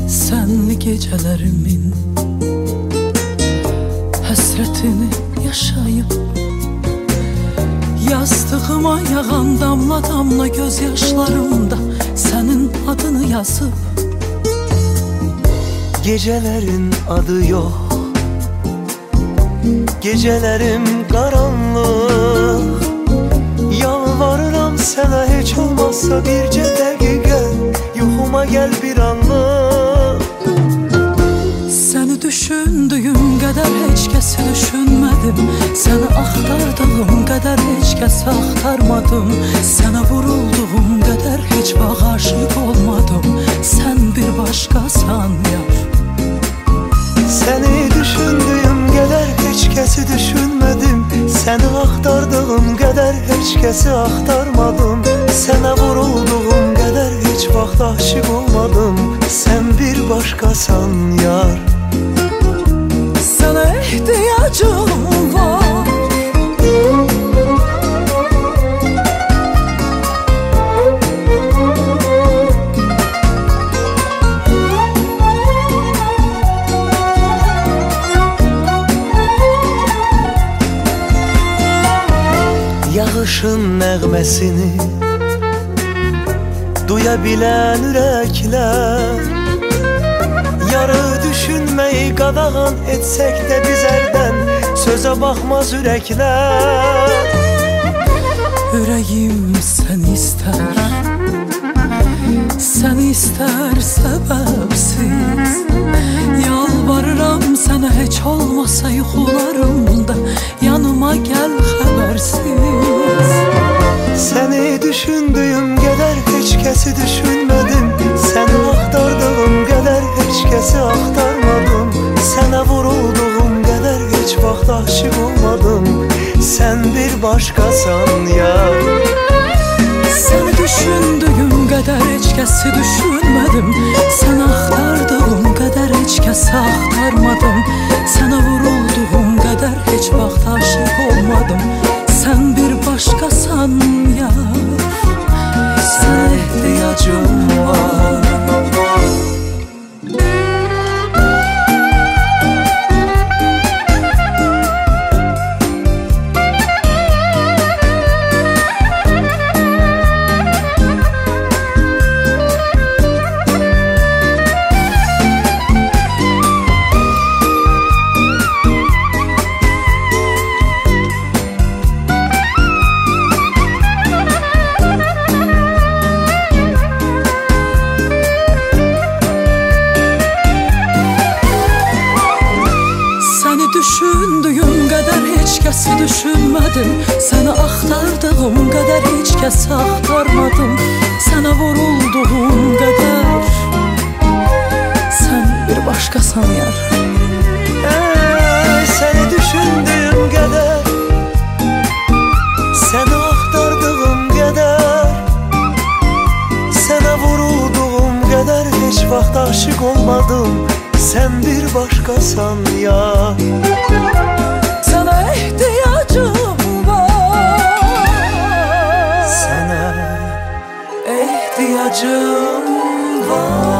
Senli gecelerimin hasretini yaşayıp, yastığıma yağan damla damla gözyaşlarımda senin adını yazıp. Gecelerin adı yok, gecelerim karanlık. Yalvarıram sana, hiç olmazsa birce dakika yuxuma gel bir anlık. Seni düşündüğüm kadar hiç kesi düşünmedim. Seni aktardığım kadar hiç kesi aktarmadım. Sana vurulduğum kadar hiç vaxt aşık olmadım. Sen bir başkasan yar. Seni düşündüğüm kadar hiç kesi düşünmedim. Seni aktardığım kadar hiç kesi aktarmadım. Sana vurulduğum kadar hiç vaxt aşık olmadım. Sen bir başkasan yar. Sana ihtiyacım var. Yağışın nəğməsini duya bilən ürəklər, yarı düşünməyi qadağan etsək də bizərdən sözə baxmaz ürəklər. Ürəyim səni istər, səni istər səbəbsiz. Yalvarıram sənə, heç olmasa yuxularımda yanıma gəl xəbərsiz. Səni düşündüyüm qədər heç kəsi düşünmədim. Səni axtardığım qədər heç kəsi axtarmadım. Sənə vurulduğum qədər heç vaxt aşık olmadım. Sən bir başqasan yar. Səni düşündüyüm qədər heç kəsi düşünmədim. Səni axtardığım qədər heç kəsi axtarmadım. Sənə vurulduğum qədər heç vaxt aşık olmadım. Sən bir başqasan yar. Sənə ehtiyacım var. Düşündüyüm kadar hiç kesi düşünmedim. Seni aktardığım kadar hiç kesi aktarmadım. Sana vurulduğum kadar sen bir başkasan yar. Seni düşündüğüm kadar, seni aktardığım kadar, sana vurulduğum kadar hiç vaxt aşık olmadım. Sen bir başkasan ya. Sana ihtiyacım var. Sana ihtiyacım var.